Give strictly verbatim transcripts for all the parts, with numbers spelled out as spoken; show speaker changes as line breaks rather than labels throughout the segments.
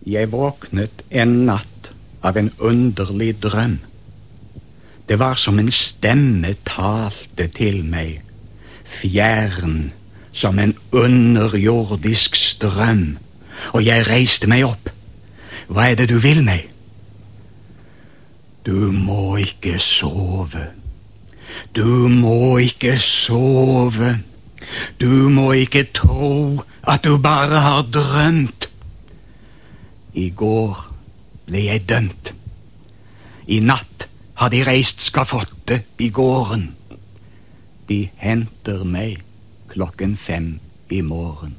Jeg våknet en natt av en underlig drøm. Det var som en stemme talte til meg, fjern som en underjordisk strøm, og jeg reiste meg opp. Hva er det du vil meg? Du må ikke sove. Du må ikke sove. Du må ikke tro at du bare har drømt. I går ble jeg dømt. I natt har de reist skafottet i gården. De henter meg klokken fem i morgen.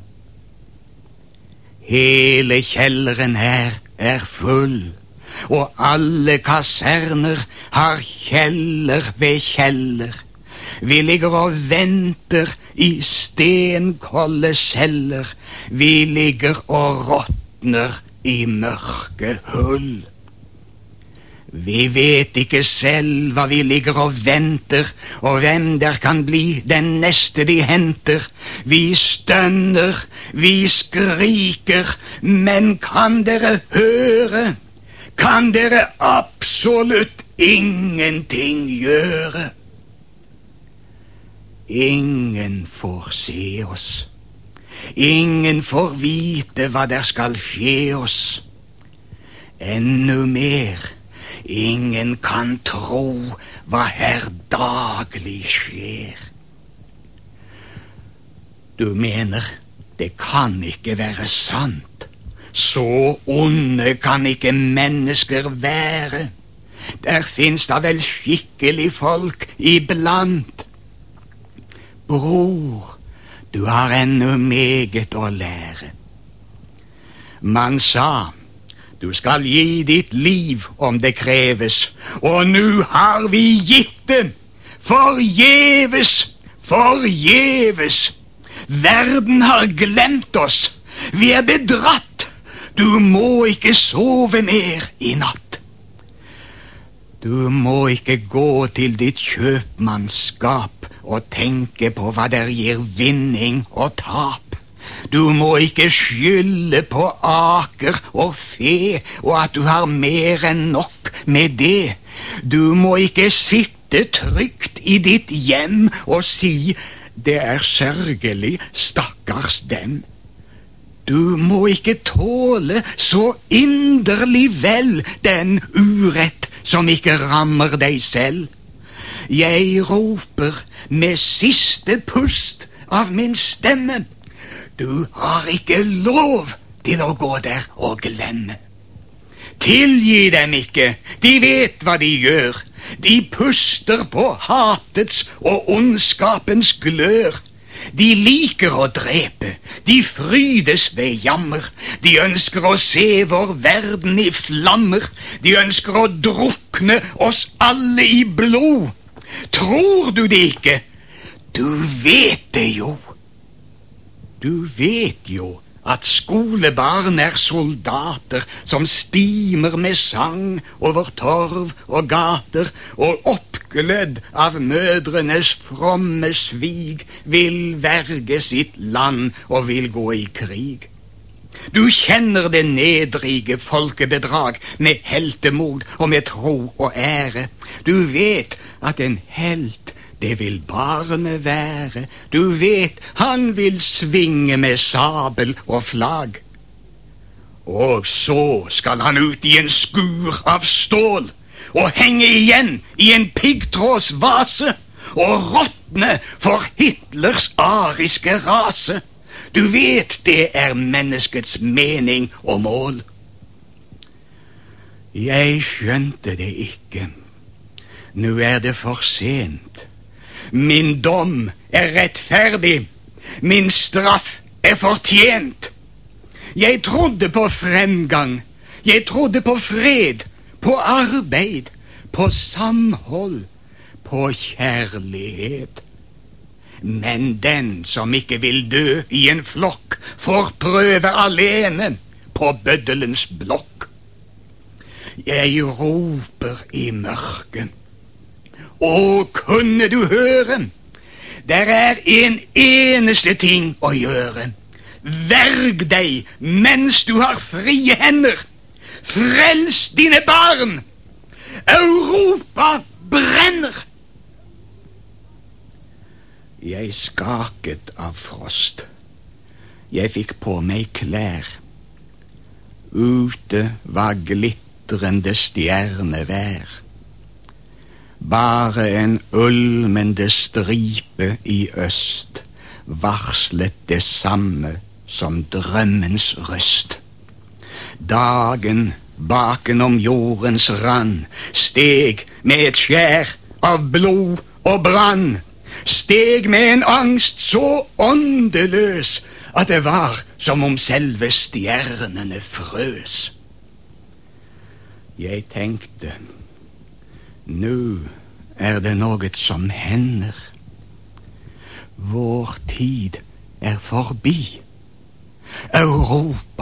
Hele kjelleren her er full, og alle kaserner har kjeller ved kjeller. Vi ligger og venter i stenkolde celler. Vi ligger og råtner i mørke hull. Vi vet ikke selv hva vi ligger og venter, og hvem der kan bli den neste de henter. Vi stønner, vi skriker, men kan dere høre? Kan dere absolutt ingenting gjøre? Ingen får se oss. Ingen får vite hva der skal skje oss. Ennå mer, ingen kan tro hva her daglig skjer. Du mener, det kan ikke være sant. Så onde kan ikke mennesker være. Der finnes da vel skikkelig folk iblant. Bror, du har ennå meget å lære. Man sa, du skal gi ditt liv om det kreves, og nå har vi gitt det. Forgjeves, forgjeves. Verden har glemt oss. Vi er bedratt. Du må ikke sove mer i natt. Du må ikke gå til ditt kjøpmannskap og tenke på hva der gir vinning og tap. Du må ikke skylde på aker og fe, og at du har mer enn nok med det. Du må ikke sitte trygt i ditt hjem og si, det er sørgelig, stakkars dem. Du må ikke tåle så inderlig vel den urett som ikke rammer deg selv. Jeg roper med siste pust av min stemme. Du har ikke lov til å gå der og glemme. Tilgi dem ikke, de vet hva de gjør. De puster på hatets og ondskapens glør. De liker å drepe, de frydes ved jammer. De ønsker å se vår verden i flammer. De ønsker å drukne oss alle i blod. Tror du det ikke? Du vet det jo. Du vet jo at skolebarn er soldater som stimer med sang over torv og gater, og oppglødd av mødrenes fromme svig vil verge sitt land og vil gå i krig. Du kjenner det nedrige folkebedrag med heltemod og med tro og ære. Du vet at en helt, det vil barnet være. Du vet han vil svinge med sabel og flagg. Og så skal han ut i en skur av stål og henge igjen i en piggtrådsvase og råtne for Hitlers ariske rase. Du vet det er menneskets mening og mål. Jeg skjønte det ikke. Nå er det for sent. Min dom er rettferdig. Min straff er fortjent. Jeg trodde på fremgang. Jeg trodde på fred, på arbeid, på samhold, på kjærlighet. Men den som ikke vil dø i en flokk, får prøve alene på bøddelens blokk. Jeg roper i mørket. Å, kunne du høre? Der er en eneste ting å gjøre. verg deg mens du har frie hender. Frels dine barn. Europa brenner. Jeg skaket av frost. Jeg fikk på meg klær. Ute var glitrende stjernevær. Bare en ulmende stripe i øst varslet det samme som drømmens røst. Dagen bakenom jordens rand steg med et skjær av blod og brann. Steg med en angst så åndeløs at det var som om selve stjernene frøs. Jeg tenkte, nå er det noe som hender. Vår tid er forbi. Europa